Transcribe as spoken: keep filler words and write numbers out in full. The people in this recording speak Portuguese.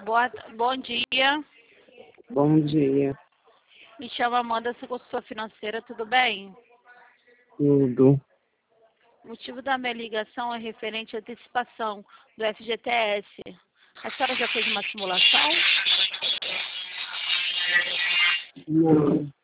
Boa, bom dia. Bom dia. Me chamo Amanda, sou consultora financeira, tudo bem? Tudo. O motivo da minha ligação é referente à antecipação do F G T S. A senhora já fez uma simulação? Não.